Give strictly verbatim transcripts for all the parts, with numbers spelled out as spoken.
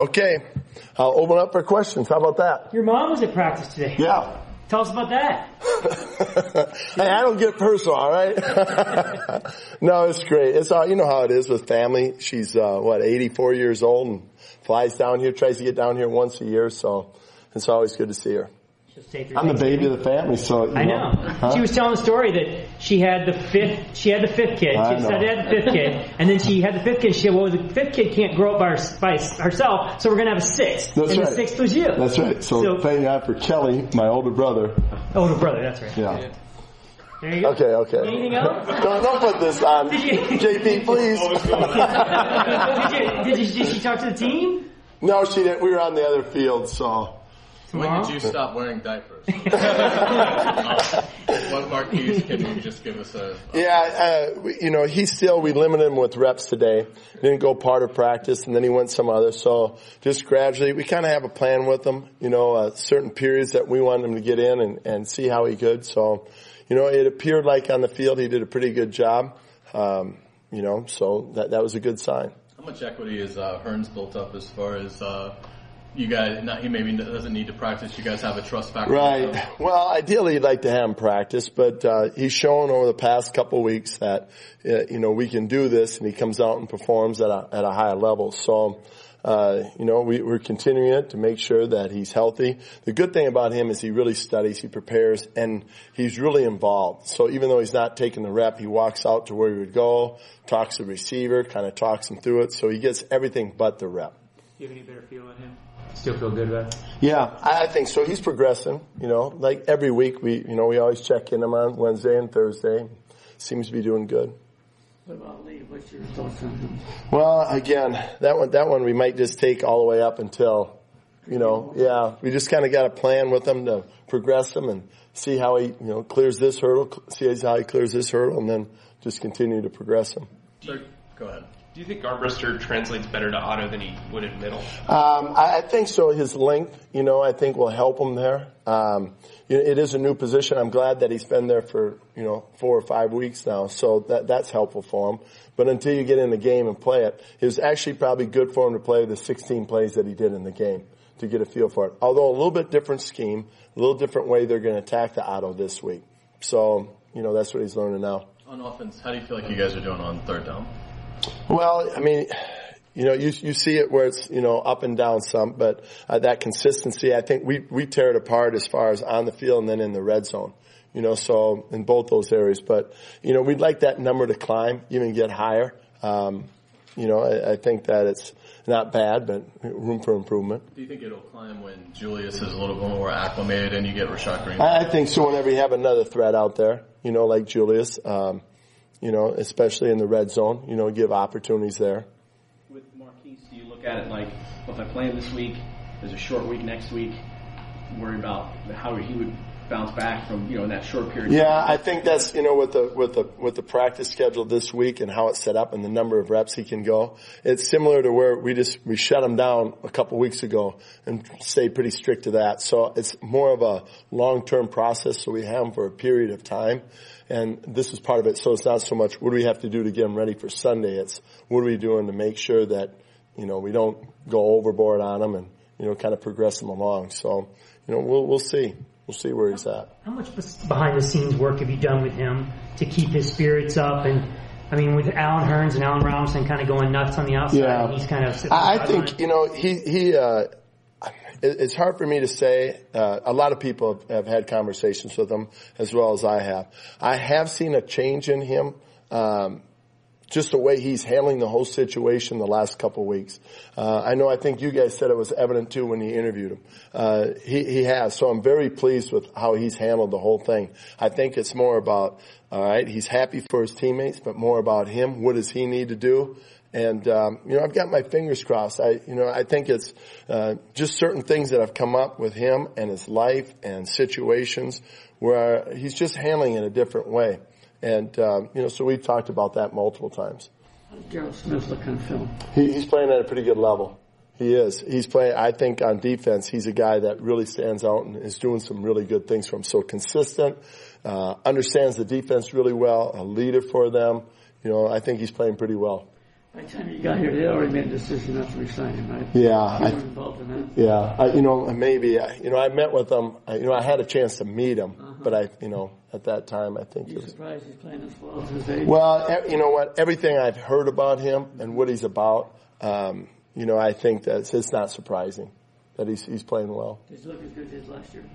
Okay, I'll open up for questions. How about that? Your mom was at practice today. Yeah. Tell us about that. Hey, I don't get personal, all right? No, it's great. It's all, you know how it is with family. She's, uh, what, eighty-four years old and flies down here, tries to get down here once a year, so it's always good to see her. I'm the baby of the family, so you I know. know. Huh? She was telling the story that she had the fifth. She had the fifth kid. I She know. said she had the fifth kid, and then she had the fifth kid. She said, "Well, the fifth kid can't grow up by, her, by herself, so we're gonna have a sixth." That's and right. the sixth was you. That's right. So, So- thank God for Kelly, my older brother. Older brother. That's right. Yeah. There you go. Okay, okay. Anything else? Don't, don't put this on, Did you- J P, please. did, you, did, you, did she talk to the team? No, she didn't. We were on the other field, so. When did you stop wearing diapers? What Marquise can you just give us a... Yeah, uh, we, you know, he still, we limited him with reps today. Didn't go part of practice, and then he went some other. So just gradually, we kind of have a plan with him, you know, uh, certain periods that we want him to get in and, and see how he could. So, you know, it appeared like on the field he did a pretty good job, um, you know, so that, that was a good sign. How much equity is uh, Hearns built up as far as... Uh, You guys, not, he maybe doesn't need to practice. You guys have a trust factor. Right. Well, ideally, you'd like to have him practice, but uh, he's shown over the past couple of weeks that uh, you know we can do this, and he comes out and performs at a at a high level. So, uh, you know, we, we're continuing it to make sure that he's healthy. The good thing about him is he really studies, he prepares, and he's really involved. So even though he's not taking the rep, he walks out to where he would go, talks to the receiver, kind of talks him through it. So he gets everything but the rep. Do you have any better feel on him? Still feel good about it? Yeah, I think so. He's progressing, you know, like every week we, you know, we always check in him on Wednesday and Thursday. Seems to be doing good. What about Lee? What's your thoughts on him? Well, again, that one, that one we might just take all the way up until, you know, yeah, we just kind of got a plan with him to progress him and see how he, you know, clears this hurdle, see how he clears this hurdle, and then just continue to progress him. Sure. Go ahead. Do you think Armbrister translates better to Otto than he would in middle? Um, I, I think so. His length, you know, I think will help him there. Um, you know, it is a new position. I'm glad that he's been there for, you know, four or five weeks now. So that, that's helpful for him. But until you get in the game and play it, it was actually probably good for him to play the sixteen plays that he did in the game to get a feel for it. Although a little bit different scheme, a little different way they're going to attack the Otto this week. So, you know, that's what he's learning now. On offense, how do you feel like you guys are doing on third down? Well, I mean, you know, you you see it where it's, you know, up and down some, but uh, that consistency, I think we we tear it apart as far as on the field and then in the red zone, you know, so in both those areas. But, you know, we'd like that number to climb, even get higher. Um, you know, I, I think that it's not bad, but room for improvement. Do you think it'll climb when Julius is a little bit more acclimated and you get Rashad Green? I, I think so whenever you have another threat out there, you know, like Julius. Um, You know, especially in the red zone, you know, give opportunities there. With Marquise, do you look at it like, well, if I play him this week, there's a short week next week, worry about how he would bounce back from, you know, in that short period? Yeah, I think that's, you know, with the with the with the practice schedule this week and how it's set up and the number of reps he can go, it's similar to where we just we shut him down a couple weeks ago and stayed pretty strict to that. So it's more of a long-term process. So we have him for a period of time. And this is part of it. So it's not so much what do we have to do to get him ready for Sunday. It's what are we doing to make sure that, you know, we don't go overboard on him and, you know, kind of progress him along. So, you know, we'll we'll see. We'll see where he's at. How much behind the scenes work have you done with him to keep his spirits up? And I mean, with Alan Hearns and Allen Robinson kind of going nuts on the outside, yeah. and he's kind of. I, I think you know he he. Uh, It's hard for me to say. Uh, a lot of people have, have had conversations with him as well as I have. I have seen a change in him, um, just the way he's handling the whole situation the last couple of weeks. Uh, I know I think you guys said it was evident too when you interviewed him. Uh, he, he has. So I'm very pleased with how he's handled the whole thing. I think it's more about, all right, he's happy for his teammates, but more about him. What does he need to do? And, um, you know, I've got my fingers crossed. I, you know, I think it's, uh, just certain things that have come up with him and his life and situations where he's just handling it a different way. And, um, you know, so we've talked about that multiple times. Gerald Smith look on film. He, he's playing at a pretty good level. He is. He's playing, I think on defense, he's a guy that really stands out and is doing some really good things for him. So consistent, uh, understands the defense really well, a leader for them. You know, I think he's playing pretty well. By the time you got here, they already made a decision not to resign him, right? Yeah, You I, were involved in that. yeah. I, you know, maybe. I, you know, I met with him. I, you know, I had a chance to meet him, Uh-huh. but I, you know, at that time, I think You it was. surprised he's playing as well as his age? Well, e- you know what? Everything I've heard about him and what he's about, um, you know, I think that it's not surprising that he's he's playing well. Does he look as good as he did last year?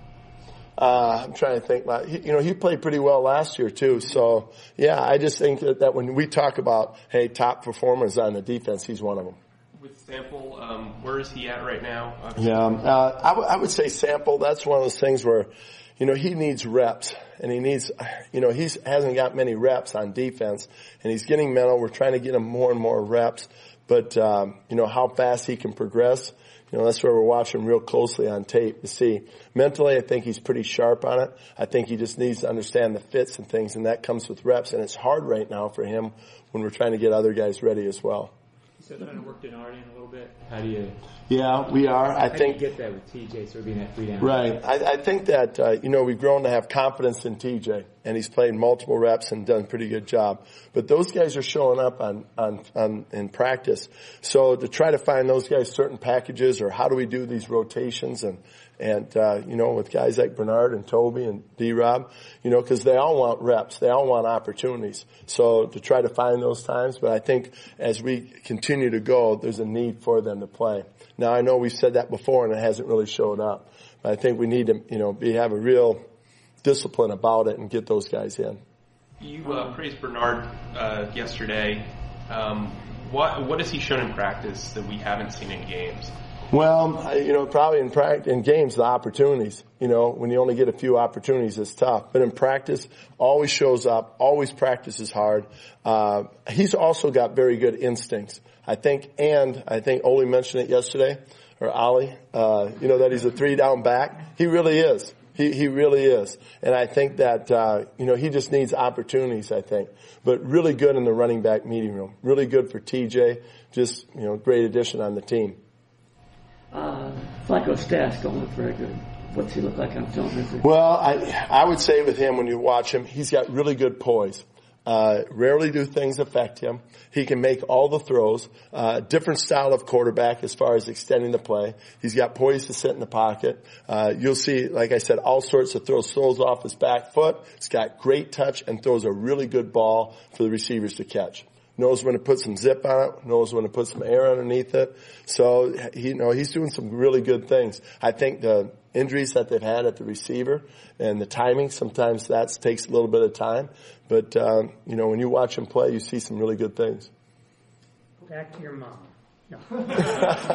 Uh, I'm trying to think about, he, you know, he played pretty well last year too. So yeah, I just think that, that when we talk about, hey, top performers on the defense, he's one of them. With Sample, um, where is he at right now? Obviously. Yeah, uh, I, w- I would say Sample, that's one of those things where, you know, he needs reps and he needs, you know, he's hasn't got many reps on defense and he's getting mental. We're trying to get him more and more reps, but, um, you know, how fast he can progress. You know, that's where we're watching real closely on tape to see. Mentally, I think he's pretty sharp on it. I think he just needs to understand the fits and things, and that comes with reps. And it's hard right now for him when we're trying to get other guys ready as well. So trying to work Denard in a little bit. How do you? Yeah, we are. I how think do you get that with T J sort of being that three down? Right. I, I think that uh, you know we've grown to have confidence in T J, and he's played multiple reps and done a pretty good job. But those guys are showing up on on, on in practice. So to try to find those guys certain packages, or how do we do these rotations, and and uh, you know with guys like Bernard and Toby and D-Rob, you know, because they all want reps, they all want opportunities. So to try to find those times, but I think as we continue to go, there's a need for them to play. Now I know we've said that before and it hasn't really showed up, but I think we need to, you know, be have a real discipline about it and get those guys in. You uh, praised Bernard uh, yesterday. Um, what what has he shown in practice that we haven't seen in games? Well, I- you know, probably in practice, in games, the opportunities. You know, when you only get a few opportunities, it's tough. But in practice, always shows up, always practices hard. Uh, he's also got very good instincts, I think. And I think Ole mentioned it yesterday, or Ollie. Uh, you know that he's a three down back. He really is. He he really is. And I think that uh, you know he just needs opportunities. I think, but really good in the running back meeting room. Really good for T J. Just you know, great addition on the team. Uh, Flacco's stats don't look very good. What's he look like on film? Is he? Well, I I would say with him, when you watch him, he's got really good poise. Uh, rarely do things affect him. He can make all the throws. Uh, different style of quarterback as far as extending the play. He's got poise to sit in the pocket. Uh, you'll see, like I said, all sorts of throws, throws off his back foot. He's got great touch and throws a really good ball for the receivers to catch. Knows when to put some zip on it, knows when to put some air underneath it. So, he, you know, he's doing some really good things. I think the injuries that they've had at the receiver and the timing, sometimes that takes a little bit of time. But, um, you know, when you watch him play, you see some really good things. Back to your mom. No.